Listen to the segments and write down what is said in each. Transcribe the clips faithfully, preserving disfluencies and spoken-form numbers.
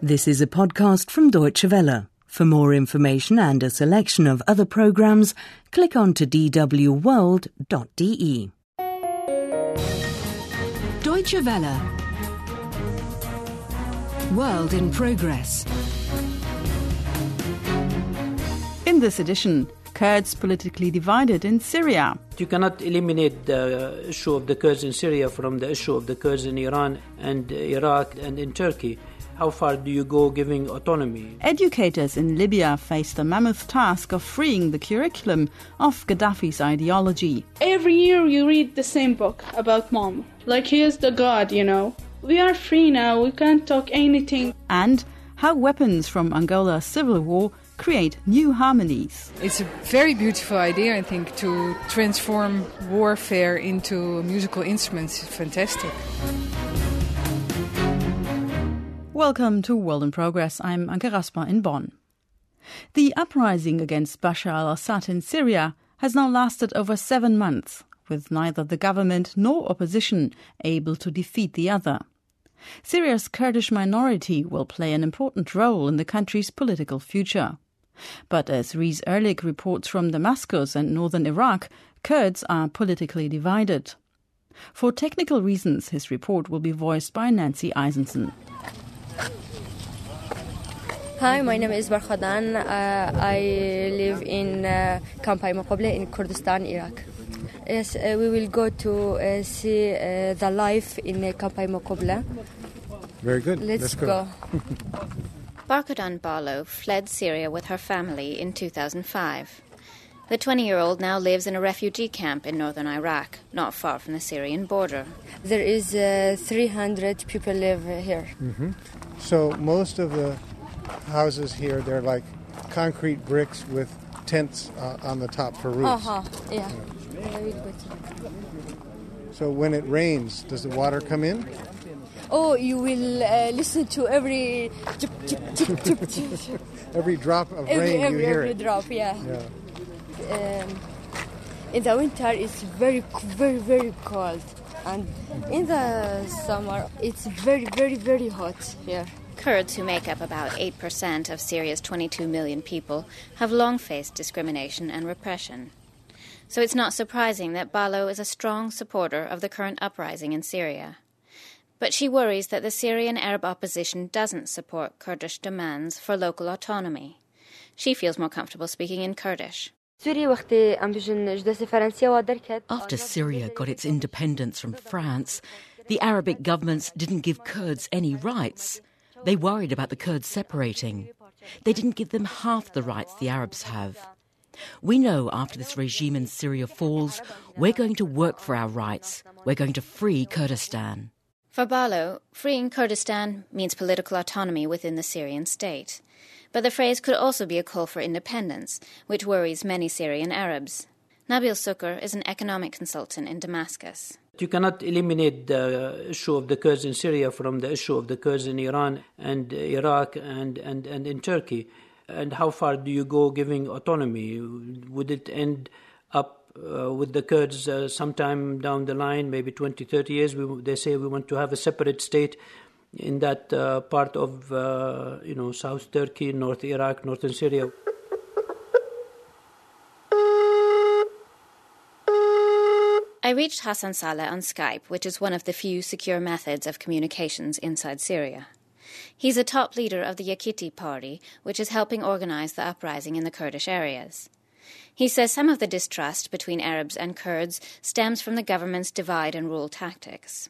This is a podcast from Deutsche Welle. For more information and a selection of other programs, click on to d w world dot d e. Deutsche Welle. World in Progress. In this edition, Kurds politically divided in Syria. You cannot eliminate the issue of the Kurds in Syria from the issue of the Kurds in Iran and Iraq and in Turkey. How far do you go giving autonomy? Educators in Libya face the mammoth task of freeing the curriculum of Gaddafi's ideology. Every year you read the same book about mom. Like he is the god, you know. We are free now, we can't talk anything. And how weapons from Angola's civil war create new harmonies. It's a very beautiful idea, I think, to transform warfare into musical instruments. It's fantastic. Welcome to World in Progress. I'm Anke Rasper in Bonn. The uprising against Bashar al-Assad in Syria has now lasted over seven months, with neither the government nor opposition able to defeat the other. Syria's Kurdish minority will play an important role in the country's political future. But as Rees Erlich reports from Damascus and northern Iraq, Kurds are politically divided. For technical reasons, his report will be voiced by Nancy Eisenson. Hi, my name is Barkhadan. Uh, I live in uh, Camp Moqobla in Kurdistan, Iraq. Yes, uh, we will go to uh, see uh, the life in uh, Camp Moqobla. Very good. Let's, Let's go. go. Barkhadan Barlow fled Syria with her family in two thousand five. The twenty-year-old now lives in a refugee camp in northern Iraq, not far from the Syrian border. There is uh, three hundred people live here. Mm-hmm. So most of the houses here, they're like concrete bricks with tents uh, on the top for roofs. Uh-huh, yeah. yeah. So when it rains, does the water come in? Oh, you will uh, listen to every chip, chip, chip, chip, chip. Every drop of every, rain, every, you hear every it. drop, yeah. yeah. Um, in the winter, it's very, very, very cold. And in the summer, it's very, very, very hot here. Kurds, who make up about eight percent of Syria's twenty-two million people, have long faced discrimination and repression. So it's not surprising that Barlow is a strong supporter of the current uprising in Syria. But she worries that the Syrian Arab opposition doesn't support Kurdish demands for local autonomy. She feels more comfortable speaking in Kurdish. After Syria got its independence from France, the Arabic governments didn't give Kurds any rights. They worried about the Kurds separating. They didn't give them half the rights the Arabs have. We know after this regime in Syria falls, we're going to work for our rights. We're going to free Kurdistan. For Barlow, freeing Kurdistan means political autonomy within the Syrian state. But the phrase could also be a call for independence, which worries many Syrian Arabs. Nabil Sukar is an economic consultant in Damascus. You cannot eliminate the issue of the Kurds in Syria from the issue of the Kurds in Iran and Iraq and, and, and in Turkey. And how far do you go giving autonomy? Would it end up uh, with the Kurds uh, sometime down the line, maybe twenty, thirty years? We, they say we want to have a separate state in that uh, part of, uh, you know, South Turkey, North Iraq, Northern Syria. I reached Hassan Saleh on Skype, which is one of the few secure methods of communications inside Syria. He's a top leader of the Yakiti Party, which is helping organize the uprising in the Kurdish areas. He says some of the distrust between Arabs and Kurds stems from the government's divide and rule tactics.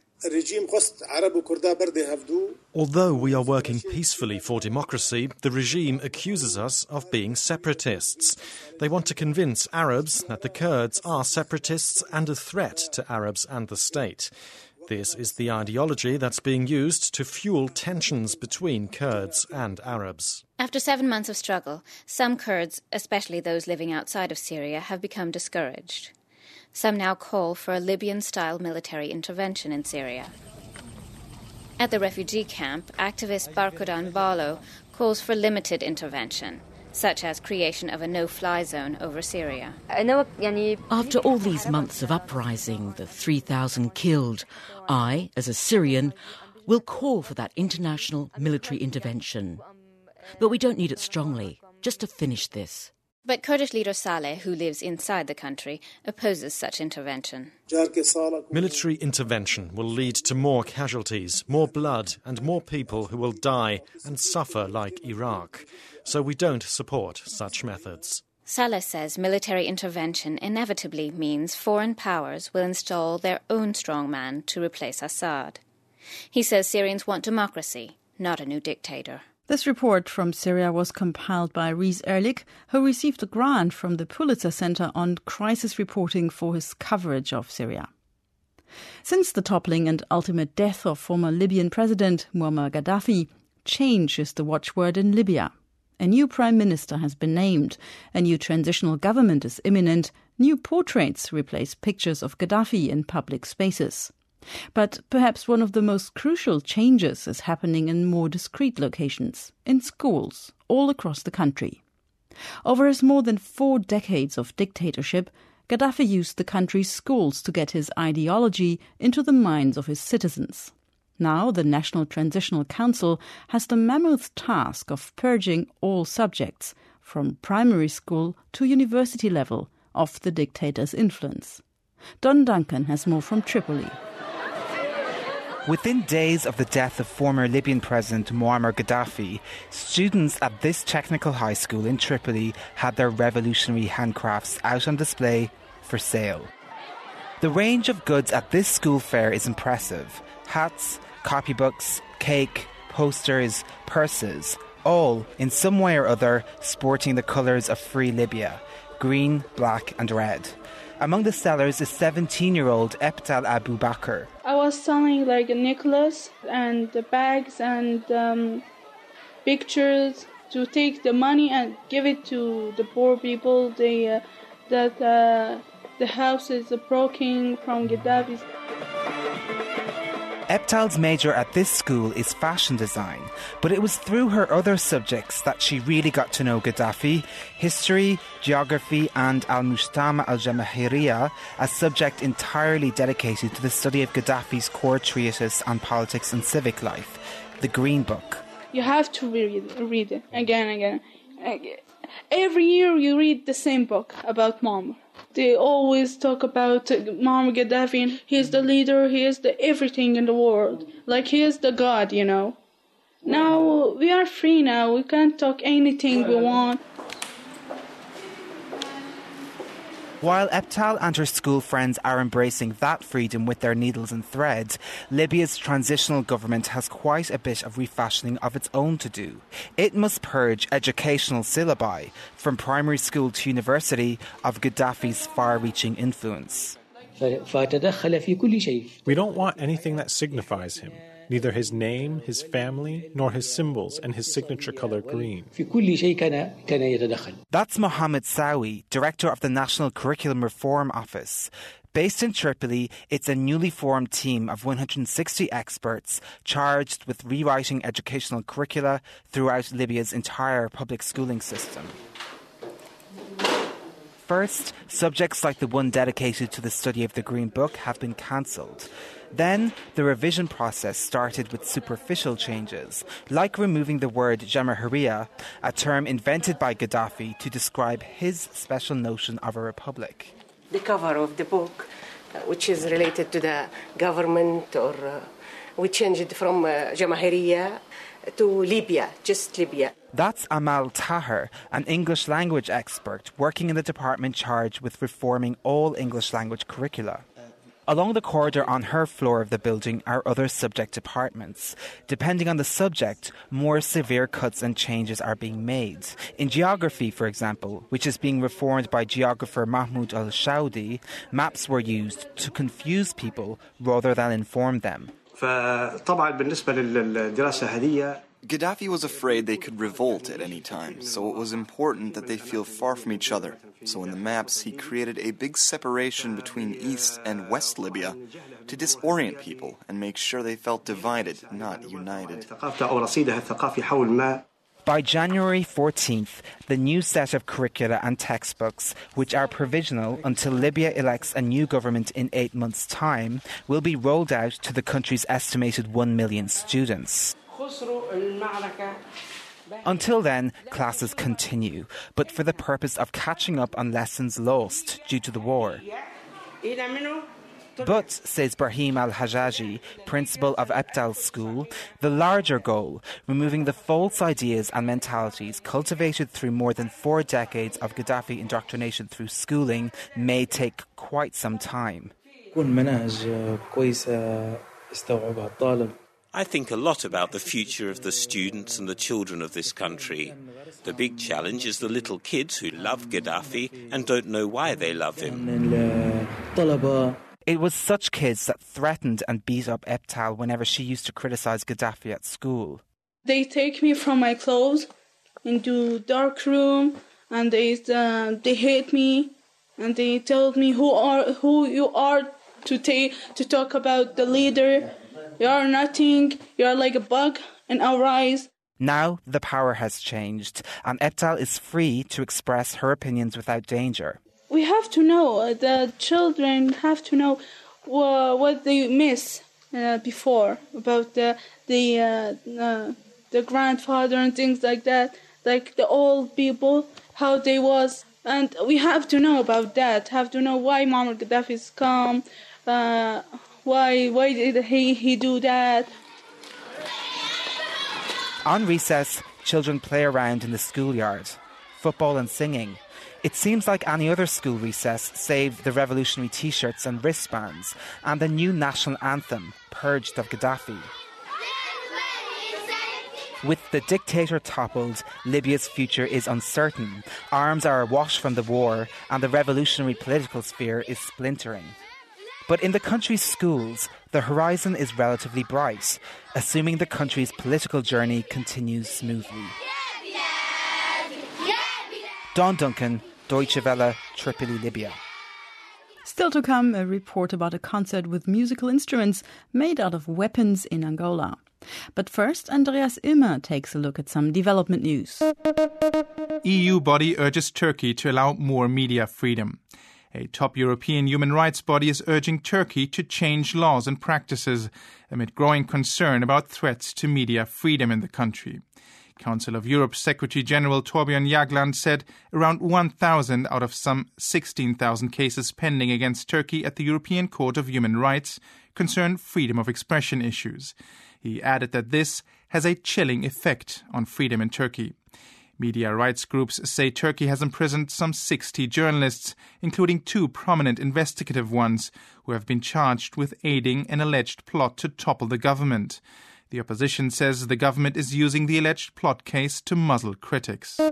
Although we are working peacefully for democracy, the regime accuses us of being separatists. They want to convince Arabs that the Kurds are separatists and a threat to Arabs and the state. This is the ideology that's being used to fuel tensions between Kurds and Arabs. After seven months of struggle, some Kurds, especially those living outside of Syria, have become discouraged. Some now call for a Libyan-style military intervention in Syria. At the refugee camp, activist Barkhadan Barlow calls for limited intervention, such as creation of a no-fly zone over Syria. After all these months of uprising, the three thousand killed, I, as a Syrian, We'll call for that international military intervention. But we don't need it strongly, just to finish this. But Kurdish leader Saleh, who lives inside the country, opposes such intervention. Military intervention will lead to more casualties, more blood, and more people who will die and suffer like Iraq. So we don't support such methods. Saleh says military intervention inevitably means foreign powers will install their own strongman to replace Assad. He says Syrians want democracy, not a new dictator. This report from Syria was compiled by Rees Erlich, who received a grant from the Pulitzer Center on crisis reporting for his coverage of Syria. Since the toppling and ultimate death of former Libyan President Muammar Gaddafi, change is the watchword in Libya. A new prime minister has been named, a new transitional government is imminent, new portraits replace pictures of Gaddafi in public spaces. But perhaps one of the most crucial changes is happening in more discreet locations, in schools, all across the country. Over his more than four decades of dictatorship, Gaddafi used the country's schools to get his ideology into the minds of his citizens. Now the National Transitional Council has the mammoth task of purging all subjects, from primary school to university level, of the dictator's influence. Don Duncan has more from Tripoli. Within days of the death of former Libyan President Muammar Gaddafi, students at this technical high school in Tripoli had their revolutionary handcrafts out on display for sale. The range of goods at this school fair is impressive. Hats, copybooks, cake, posters, purses, all in some way or other sporting the colours of free Libya, green, black and red. Among the sellers is seventeen-year-old Eptal Abu Bakr. I was selling like a necklace and the bags and um, pictures to take the money and give it to the poor people. They, uh, that uh, the house is broken from Gaddafi's. Eptal's major at this school is fashion design, but it was through her other subjects that she really got to know Gaddafi: history, geography and Al-Mujtama al-Jamahiriya, a subject entirely dedicated to the study of Gaddafi's core treatise on politics and civic life, the Green Book. You have to read, read it again and again. Every year you read the same book about Muammar. They always talk about Muammar Gaddafi and he is the leader, he is the everything in the world. Like he is the God, you know. Now we are free now, we can talk anything we want. While Eptal and her school friends are embracing that freedom with their needles and thread, Libya's transitional government has quite a bit of refashioning of its own to do. It must purge educational syllabi, from primary school to university, of Gaddafi's far-reaching influence. We don't want anything that signifies him. Neither his name, his family, nor his symbols and his signature color green. That's Mohammed Sawi, director of the National Curriculum Reform Office. Based in Tripoli, it's a newly formed team of one hundred sixty experts charged with rewriting educational curricula throughout Libya's entire public schooling system. First, subjects like the one dedicated to the study of the Green Book have been cancelled. Then, the revision process started with superficial changes, like removing the word Jamahiriya, a term invented by Gaddafi to describe his special notion of a republic. The cover of the book, uh, which is related to the government, or uh, we changed it from uh, Jamahiriya to Libya, just Libya. That's Amal Taher, an English language expert working in the department charged with reforming all English language curricula. Along the corridor on her floor of the building are other subject departments. Depending on the subject, more severe cuts and changes are being made. In geography, for example, which is being reformed by geographer Mahmoud al-Shaudi, maps were used to confuse people rather than inform them. Gaddafi was afraid they could revolt at any time, so it was important that they feel far from each other. So in the maps, he created a big separation between East and West Libya to disorient people and make sure they felt divided, not united. By January fourteenth, the new set of curricula and textbooks, which are provisional until Libya elects a new government in eight months' time, will be rolled out to the country's estimated one million students. Until then, classes continue, but for the purpose of catching up on lessons lost due to the war. But, says Brahim Al-Hajaji, principal of Ebtal School, the larger goal, removing the false ideas and mentalities cultivated through more than four decades of Gaddafi indoctrination through schooling, may take quite some time. I think a lot about the future of the students and the children of this country. The big challenge is the little kids who love Gaddafi and don't know why they love him. It was such kids that threatened and beat up Ebtal whenever she used to criticise Gaddafi at school. They take me from my clothes into dark room, and they uh, they hate me, and they told me who are who you are to take to talk about the leader. You are nothing. You are like a bug in our eyes. Now the power has changed, and Ebtal is free to express her opinions without danger. We have to know, the children have to know uh, what they miss uh, before, about the the uh, uh, the grandfather and things like that, like the old people, how they was. And we have to know about that, have to know why Muammar Gaddafi is calm, uh, why why did he, he do that. On recess, children play around in the schoolyard, football and singing. It seems like any other school recess, save the revolutionary T-shirts and wristbands, and the new national anthem, Purged of Gaddafi. With the dictator toppled, Libya's future is uncertain. Arms are awash from the war, and the revolutionary political sphere is splintering. But in the country's schools, the horizon is relatively bright, assuming the country's political journey continues smoothly. Dawn Duncan, Deutsche Welle, Tripoli, Libya. Still to come, a report about a concert with musical instruments made out of weapons in Angola. But first, Andreas Ilmer takes a look at some development news. E U body urges Turkey to allow more media freedom. A top European human rights body is urging Turkey to change laws and practices amid growing concern about threats to media freedom in the country. Council of Europe Secretary-General Torbjörn Jagland said around one thousand out of some sixteen thousand cases pending against Turkey at the European Court of Human Rights concern freedom of expression issues. He added that this has a chilling effect on freedom in Turkey. Media rights groups say Turkey has imprisoned some sixty journalists, including two prominent investigative ones, who have been charged with aiding an alleged plot to topple the government. The opposition says the government is using the alleged plot case to muzzle critics.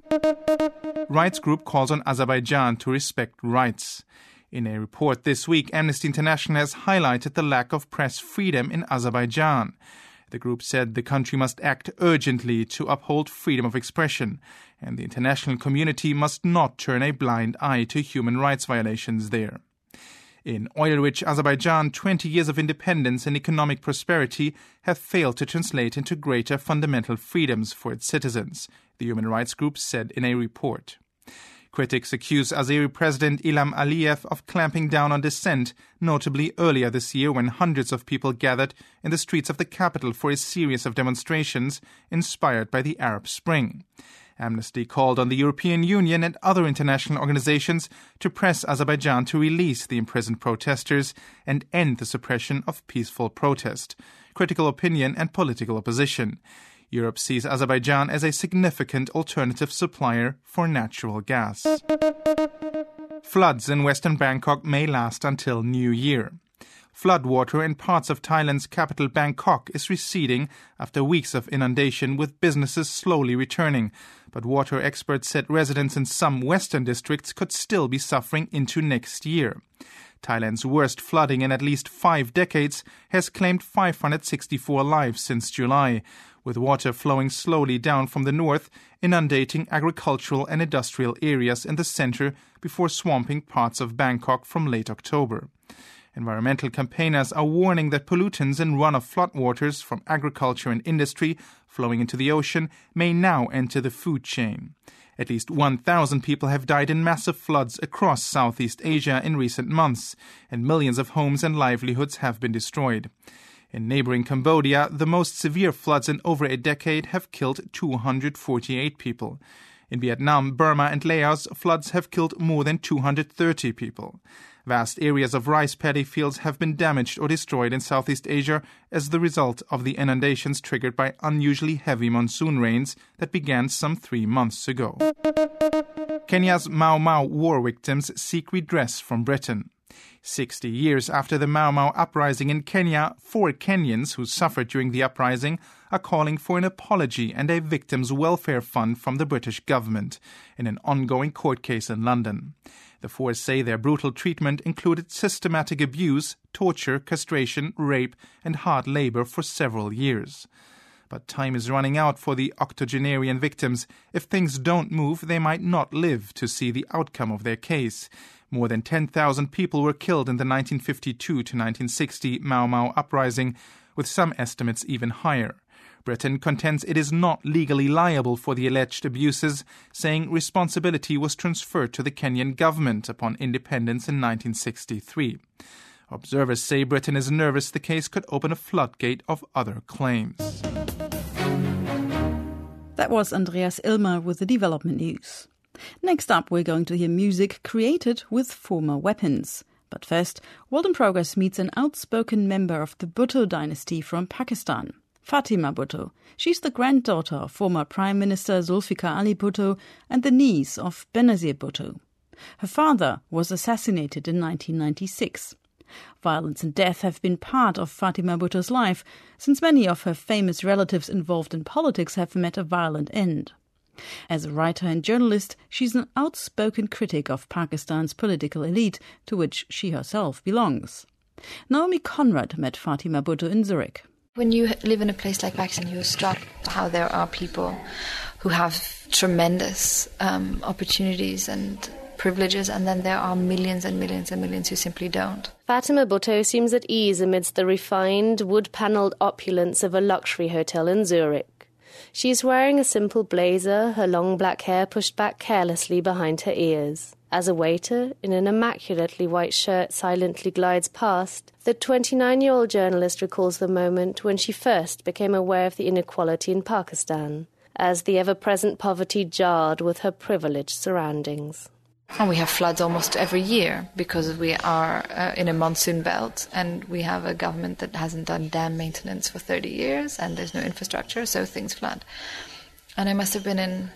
Rights group calls on Azerbaijan to respect rights. In a report this week, Amnesty International has highlighted the lack of press freedom in Azerbaijan. The group said the country must act urgently to uphold freedom of expression, and the international community must not turn a blind eye to human rights violations there. In oil-rich Azerbaijan, twenty years of independence and economic prosperity have failed to translate into greater fundamental freedoms for its citizens, the human rights group said in a report. Critics accuse Azeri President Ilham Aliyev of clamping down on dissent, notably earlier this year when hundreds of people gathered in the streets of the capital for a series of demonstrations inspired by the Arab Spring. Amnesty called on the European Union and other international organizations to press Azerbaijan to release the imprisoned protesters and end the suppression of peaceful protest, critical opinion and political opposition. Europe sees Azerbaijan as a significant alternative supplier for natural gas. Floods in western Bangkok may last until New Year. Floodwater in parts of Thailand's capital Bangkok is receding after weeks of inundation, with businesses slowly returning. But water experts said residents in some western districts could still be suffering into next year. Thailand's worst flooding in at least five decades has claimed five hundred sixty-four lives since July, with water flowing slowly down from the north, inundating agricultural and industrial areas in the center before swamping parts of Bangkok from late October. Environmental campaigners are warning that pollutants in runoff floodwaters from agriculture and industry flowing into the ocean may now enter the food chain. At least one thousand people have died in massive floods across Southeast Asia in recent months, and millions of homes and livelihoods have been destroyed. In neighboring Cambodia, the most severe floods in over a decade have killed two hundred forty-eight people. In Vietnam, Burma and Laos, floods have killed more than two hundred thirty people. Vast areas of rice paddy fields have been damaged or destroyed in Southeast Asia as the result of the inundations triggered by unusually heavy monsoon rains that began some three months ago. Kenya's Mau Mau war victims seek redress from Britain. Sixty years after the Mau Mau uprising in Kenya, four Kenyans who suffered during the uprising are calling for an apology and a victims' welfare fund from the British government in an ongoing court case in London. The four say their brutal treatment included systematic abuse, torture, castration, rape, and hard labor for several years. But time is running out for the octogenarian victims. If things don't move, they might not live to see the outcome of their case. More than ten thousand people were killed in the nineteen fifty-two to nineteen sixty Mau Mau uprising, with some estimates even higher. Britain contends it is not legally liable for the alleged abuses, saying responsibility was transferred to the Kenyan government upon independence in nineteen sixty-three. Observers say Britain is nervous the case could open a floodgate of other claims. That was Andreas Ilmer with the development news. Next up, we're going to hear music created with former weapons. But first, World in Progress meets an outspoken member of the Bhutto dynasty from Pakistan, Fatima Bhutto. She's the granddaughter of former Prime Minister Zulfikar Ali Bhutto and the niece of Benazir Bhutto. Her father was assassinated in nineteen ninety-six. Violence and death have been part of Fatima Bhutto's life, since many of her famous relatives involved in politics have met a violent end. As a writer and journalist, she's an outspoken critic of Pakistan's political elite, to which she herself belongs. Naomi Conrad met Fatima Bhutto in Zurich. When you live in a place like Pakistan, you're struck how there are people who have tremendous um, opportunities and privileges, and then there are millions and millions and millions who simply don't. Fatima Bhutto seems at ease amidst the refined, wood-panelled opulence of a luxury hotel in Zurich. She is wearing a simple blazer, her long black hair pushed back carelessly behind her ears. As a waiter, in an immaculately white shirt, silently glides past, the twenty-nine-year-old journalist recalls the moment when she first became aware of the inequality in Pakistan, as the ever-present poverty jarred with her privileged surroundings. And we have floods almost every year because we are uh, in a monsoon belt, and we have a government that hasn't done dam maintenance for thirty years, and there's no infrastructure, so things flood. And I must have been in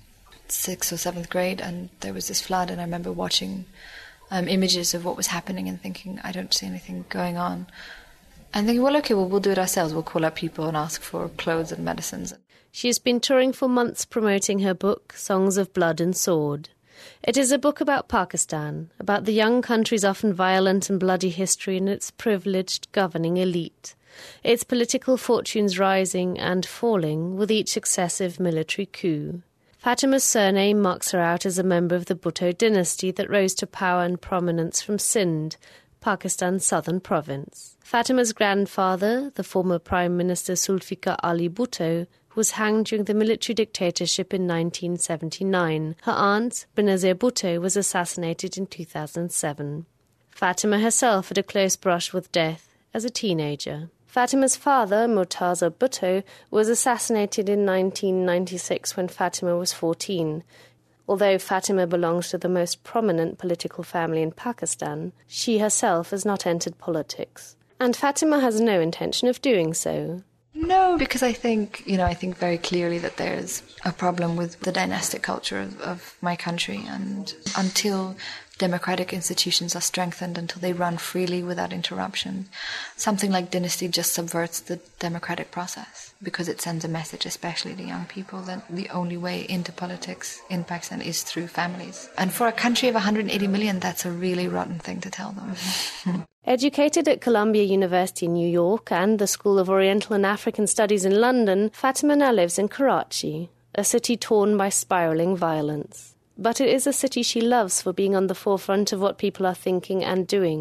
sixth or seventh grade, and there was this flood, and I remember watching um, images of what was happening and thinking, I don't see anything going on. And thinking, well, okay, well, we'll do it ourselves. We'll call up people and ask for clothes and medicines. She has been touring for months promoting her book, Songs of Blood and Sword. It is a book about Pakistan, about the young country's often violent and bloody history and its privileged governing elite, its political fortunes rising and falling with each successive military coup. Fatima's surname marks her out as a member of the Bhutto dynasty that rose to power and prominence from Sindh, Pakistan's southern province. Fatima's grandfather, the former Prime Minister Zulfikar Ali Bhutto, was hanged during the military dictatorship in nineteen seventy-nine. Her aunt, Benazir Bhutto, was assassinated in two thousand seven. Fatima herself had a close brush with death as a teenager. Fatima's father, Murtaza Bhutto, was assassinated in nineteen ninety-six when Fatima was fourteen. Although Fatima belongs to the most prominent political family in Pakistan, she herself has not entered politics. And Fatima has no intention of doing so. No, because I think, you know, I think very clearly that there's a problem with the dynastic culture of, of my country, and until democratic institutions are strengthened, until they run freely without interruption, something like dynasty just subverts the democratic process, because it sends a message, especially to young people, that the only way into politics in Pakistan is through families. And for a country of one hundred eighty million, that's a really rotten thing to tell them. Educated at Columbia University in New York and the School of Oriental and African Studies in London, Fatima now lives in Karachi, a city torn by spiralling violence. But it is a city she loves for being on the forefront of what people are thinking and doing.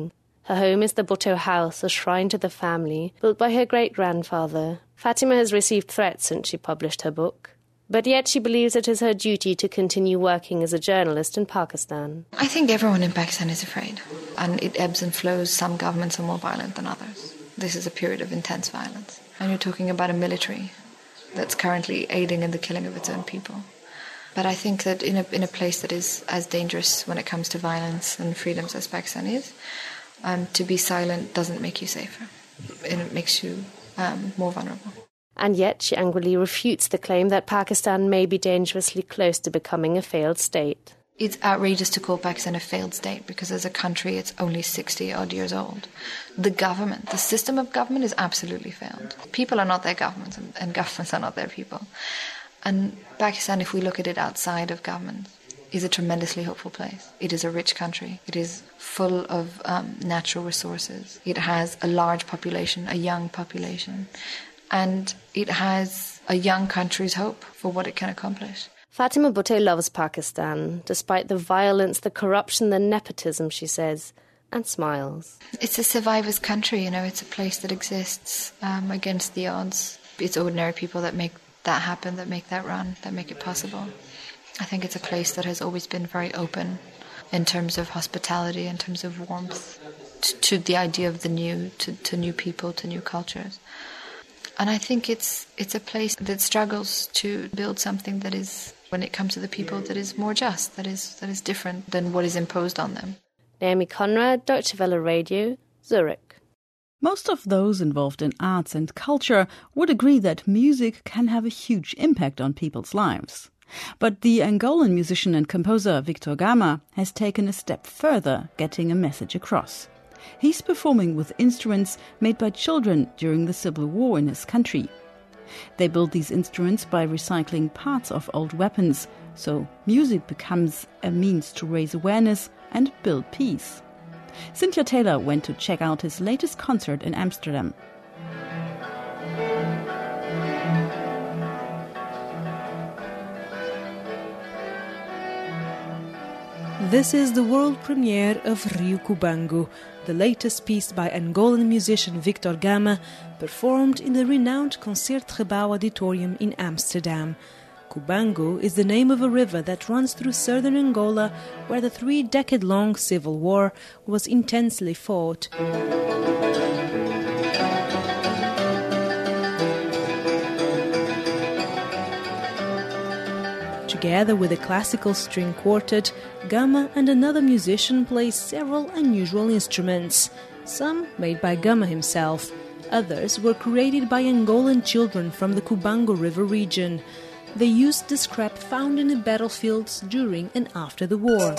Her home is the Bhutto House, a shrine to the family, built by her great-grandfather. Fatima has received threats since she published her book. But yet she believes it is her duty to continue working as a journalist in Pakistan. I think everyone in Pakistan is afraid, and it ebbs and flows. Some governments are more violent than others. This is a period of intense violence. And you're talking about a military that's currently aiding in the killing of its own people. But I think that in a, in a place that is as dangerous when it comes to violence and freedoms as Pakistan is, um, to be silent doesn't make you safer. It makes you um, more vulnerable. And yet she angrily refutes the claim that Pakistan may be dangerously close to becoming a failed state. It's outrageous to call Pakistan a failed state because as a country it's only sixty odd years old. The government, the system of government is absolutely failed. People are not their governments and, and governments are not their people. And Pakistan, if we look at it outside of government, is a tremendously hopeful place. It is a rich country. It is full of um, natural resources. It has a large population, a young population. And it has a young country's hope for what it can accomplish. Fatima Bhutto loves Pakistan, despite the violence, the corruption, the nepotism, she says, and smiles. It's a survivor's country, you know, it's a place that exists um, against the odds. It's ordinary people that make that happen, that make that run, that make it possible. I think it's a place that has always been very open in terms of hospitality, in terms of warmth, to, to the idea of the new, to, to new people, to new cultures. And I think it's it's a place that struggles to build something that is, when it comes to the people, that is more just, that is that is different than what is imposed on them. Naomi Conrad, Deutsche Welle Radio, Zurich. Most of those involved in arts and culture would agree that music can have a huge impact on people's lives. But the Angolan musician and composer Victor Gama has taken a step further, getting a message across. He's performing with instruments made by children during the civil war in his country. They build these instruments by recycling parts of old weapons, so music becomes a means to raise awareness and build peace. Cynthia Taylor went to check out his latest concert in Amsterdam. This is the world premiere of Rio Cubango, the latest piece by Angolan musician Victor Gama, performed in the renowned Concertgebouw Auditorium in Amsterdam. Cubango is the name of a river that runs through southern Angola, where the three-decade-long civil war was intensely fought. Together with a classical string quartet, Gama and another musician play several unusual instruments, some made by Gama himself. Others were created by Angolan children from the Cubango River region. They used the scrap found in the battlefields during and after the war.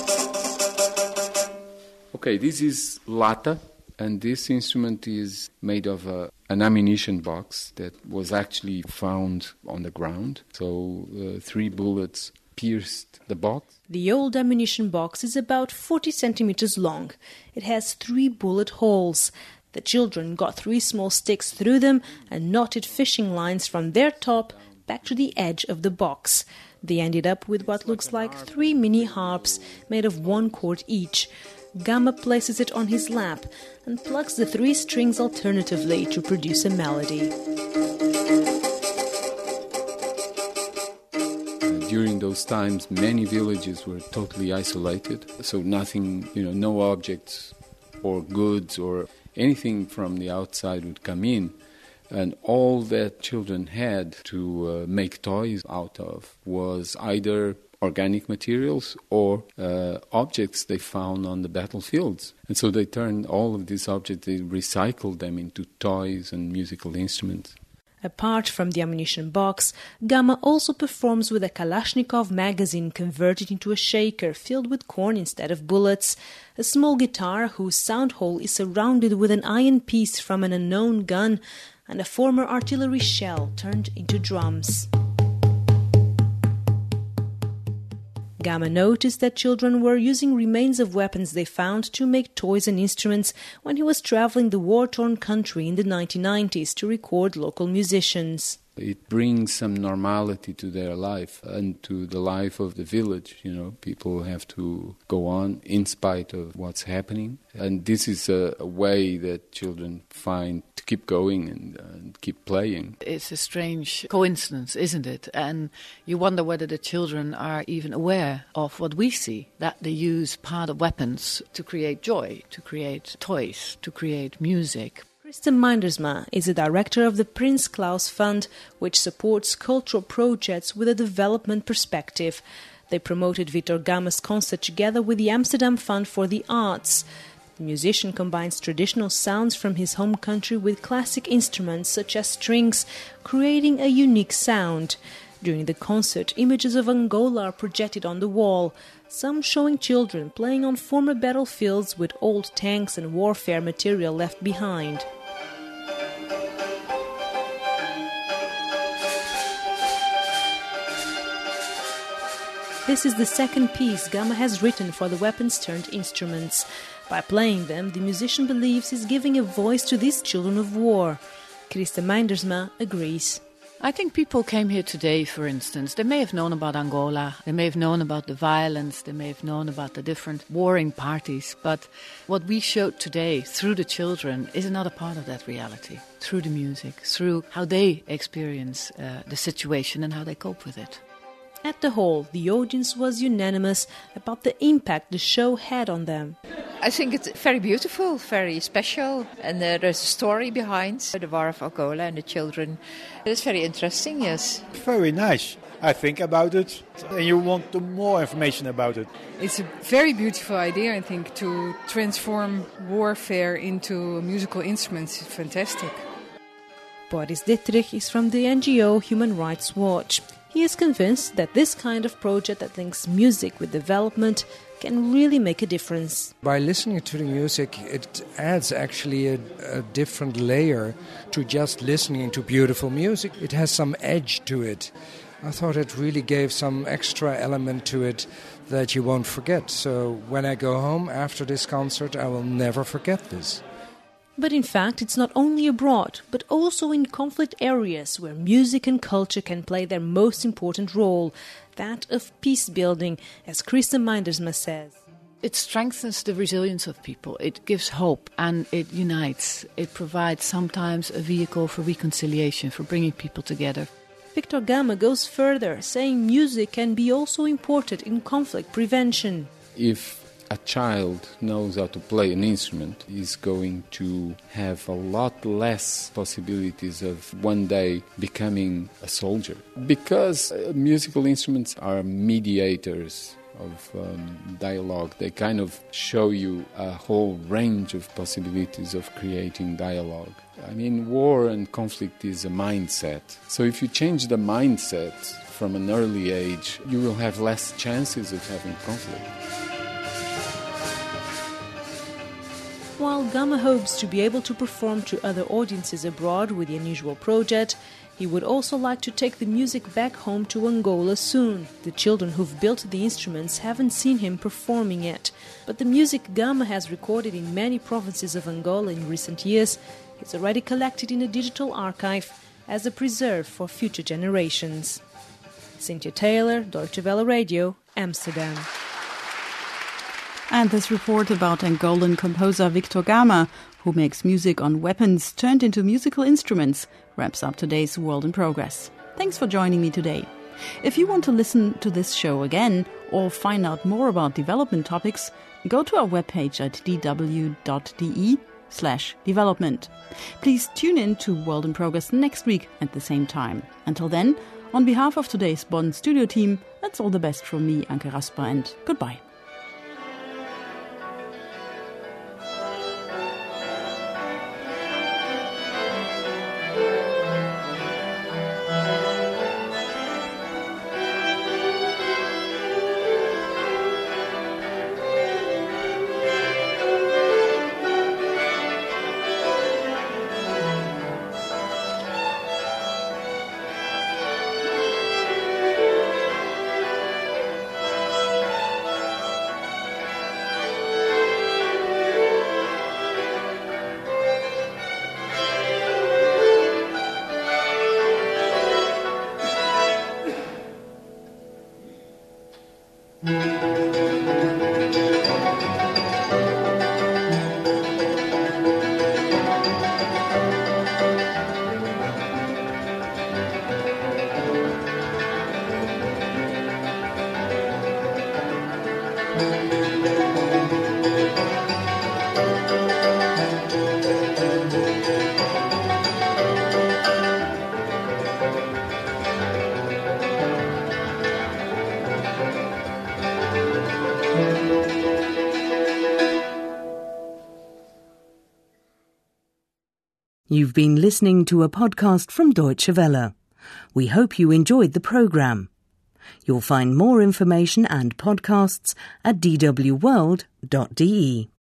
Okay, this is lata, and this instrument is made of a, an ammunition box that was actually found on the ground. So uh, three bullets pierced the box. The old ammunition box is about forty centimeters long. It has three bullet holes. The children got three small sticks through them and knotted fishing lines from their top back to the edge of the box. They ended up with what looks like three mini harps made of one chord each. Gama places it on his lap and plucks the three strings alternatively to produce a melody. During those times, many villages were totally isolated, so nothing, you know, no objects or goods or anything from the outside would come in. And all that children had to uh, make toys out of was either organic materials or uh, objects they found on the battlefields. And so they turned all of these objects, they recycled them into toys and musical instruments. Apart from the ammunition box, Gama also performs with a Kalashnikov magazine converted into a shaker filled with corn instead of bullets, a small guitar whose sound hole is surrounded with an iron piece from an unknown gun, and a former artillery shell turned into drums. Gama noticed that children were using remains of weapons they found to make toys and instruments when he was traveling the war-torn country in the nineteen nineties to record local musicians. It brings some normality to their life and to the life of the village. You know, people have to go on in spite of what's happening. And this is a, a way that children find to keep going and, and keep playing. It's a strange coincidence, isn't it? And you wonder whether the children are even aware of what we see, that they use part of weapons to create joy, to create toys, to create music. Christa Mindersma is the director of the Prince Claus Fund, which supports cultural projects with a development perspective. They promoted Victor Gama's concert together with the Amsterdam Fund for the Arts. The musician combines traditional sounds from his home country with classic instruments such as strings, creating a unique sound. During the concert, images of Angola are projected on the wall, some showing children playing on former battlefields with old tanks and warfare material left behind. This is the second piece Gama has written for the weapons-turned instruments. By playing them, the musician believes he's giving a voice to these children of war. Christa Mindersma agrees. I think people came here today, for instance. They may have known about Angola, they may have known about the violence, they may have known about the different warring parties, but what we showed today through the children is another part of that reality, through the music, through how they experience uh, the situation and how they cope with it. At the Hall, the audience was unanimous about the impact the show had on them. I think it's very beautiful, very special, and uh, there's a story behind the War of Angola and the children. It's very interesting, yes. Very nice. I think about it, and you want to more information about it. It's a very beautiful idea, I think, to transform warfare into musical instruments. It's fantastic. Boris Dittrich is from the N G O Human Rights Watch. He is convinced that this kind of project that links music with development can really make a difference. By listening to the music, it adds actually a, a different layer to just listening to beautiful music. It has some edge to it. I thought it really gave some extra element to it that you won't forget. So when I go home after this concert, I will never forget this. But in fact, it's not only abroad, but also in conflict areas where music and culture can play their most important role, that of peace building, as Christa Mindersma says. It strengthens the resilience of people, it gives hope and it unites. It provides sometimes a vehicle for reconciliation, for bringing people together. Victor Gama goes further, saying music can be also important in conflict prevention. If a child knows how to play an instrument, is going to have a lot less possibilities of one day becoming a soldier. Because uh, musical instruments are mediators of um, dialogue. They kind of show you a whole range of possibilities of creating dialogue. I mean, war and conflict is a mindset. So if you change the mindset from an early age, you will have less chances of having conflict. While Gama hopes to be able to perform to other audiences abroad with the unusual project, he would also like to take the music back home to Angola soon. The children who've built the instruments haven't seen him performing yet, but the music Gama has recorded in many provinces of Angola in recent years is already collected in a digital archive as a preserve for future generations. Cynthia Taylor, Deutsche Welle Radio, Amsterdam. And this report about Angolan composer Victor Gama, who makes music on weapons turned into musical instruments, wraps up today's World in Progress. Thanks for joining me today. If you want to listen to this show again or find out more about development topics, go to our webpage at d w dot d e slash development. Please tune in to World in Progress next week at the same time. Until then, on behalf of today's Bonn studio team, that's all the best from me, Anke Rasper, and goodbye. You've been listening to a podcast from Deutsche Welle. We hope you enjoyed the programme. You'll find more information and podcasts at d w world dot d e.